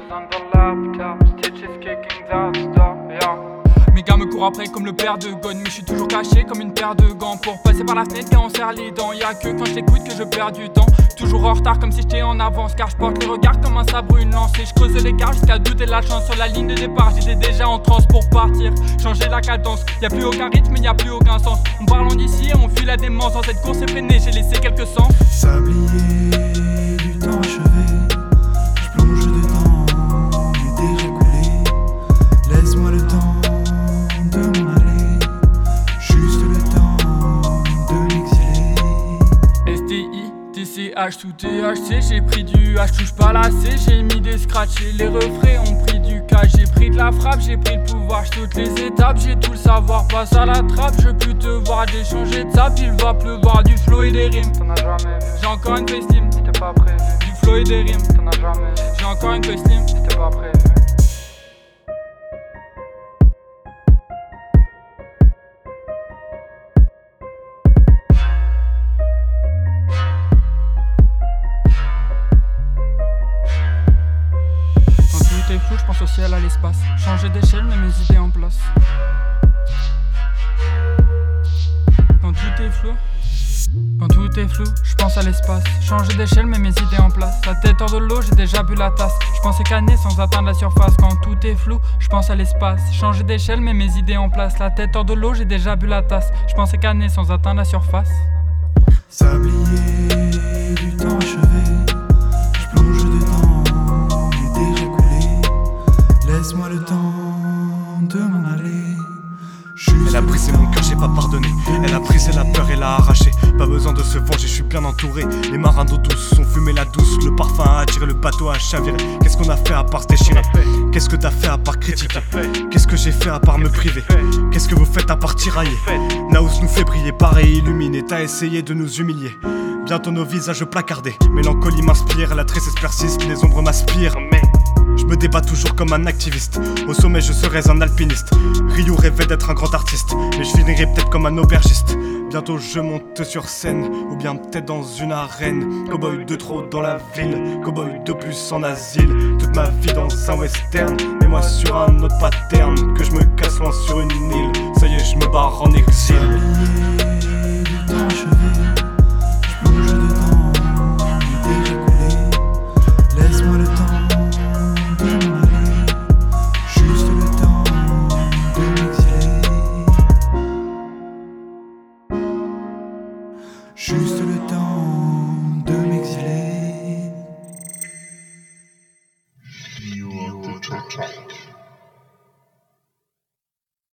on the laptop, stitches kicking that stuff, yeah. Mes gars me courent après comme le père de Gone, mais je suis toujours caché comme une paire de gants. Pour passer par la fenêtre quand on serre les dents, y'a que quand je t'écoute que je perds du temps. Toujours en retard comme si j'étais en avance, car je porte les regards comme un sabre, une lance. Et je creuse l'écart jusqu'à douter de la chance. Sur la ligne de départ j'étais déjà en transe pour partir, changer la cadence. Y'a plus aucun rythme, y'a plus aucun sens. On parle d'ici et on fuit la démence. Dans cette course effrénée j'ai laissé quelques sens. Sablier du temps achevé, je plonge dedans, mais déjà coulé. Laisse-moi le temps de m'en aller, juste le temps de m'exiler. STI, TCH sous THC, j'ai pris du H, touche pas la C, j'ai mis des scratchs et les refrains ont pris du cash. J'ai pris de la frappe, j'ai pris le pouvoir, j'saute les étapes, j'ai tout le savoir, passe à la trappe, je veux plus te voir, j'ai changé de sable, il va pleuvoir du flow et des rimes. T'en as jamais vu, J'ai encore une facetime, c'était pas prévu. du flow et des rimes. T'en as jamais vu, J'ai encore une facetime. c'était pas prévu. Quand tout est flou, je pense au ciel, à l'espace. Changer d'échelle, mets mes idées en place. Quand tout est flou, je pense à l'espace. Changer d'échelle, mets mes idées en place. La tête hors de l'eau, j'ai déjà bu la tasse. Je pensais canner sans atteindre la surface. Quand tout est flou, je pense à l'espace. Changer d'échelle, mets mes idées en place. La tête hors de l'eau, j'ai déjà bu la tasse. Je pensais canner sans atteindre la surface. Sablier du temps achevé, je plonge dedans, mais déjà coulé. Laisse-moi le temps de m'en aller. Elle a brisé mon cœur, j'ai pas pardonné. Elle a brisé la peur et l'a arraché. Pas besoin de se venger, je suis bien entouré. Les marins d'eau douce ont fumé la douce. Le parfum a attiré, le bateau a chaviré. Qu'est-ce qu'on a fait à part se déchirer? Qu'est-ce que t'as fait à part critiquer? Qu'est-ce que j'ai fait à part me priver? Qu'est-ce que vous faites à part tirailler? Naus nous fait briller, pareil illuminé. T'as essayé de nous humilier. Bientôt nos visages placardés. Mélancolie m'inspire, la tristesse persiste, les ombres m'aspirent. Mais je me débat toujours comme un activiste. Au sommet je serais un alpiniste. Ryu rêvait d'être un grand artiste, mais je finirai peut-être comme un aubergiste. Bientôt je monte sur scène, ou bien peut-être dans une arène. Cowboy de trop dans la ville, cowboy de plus en asile. Toute ma vie dans un western, mais moi sur un autre pattern. Que je me casse loin sur une île, ça y est je me barre en exil.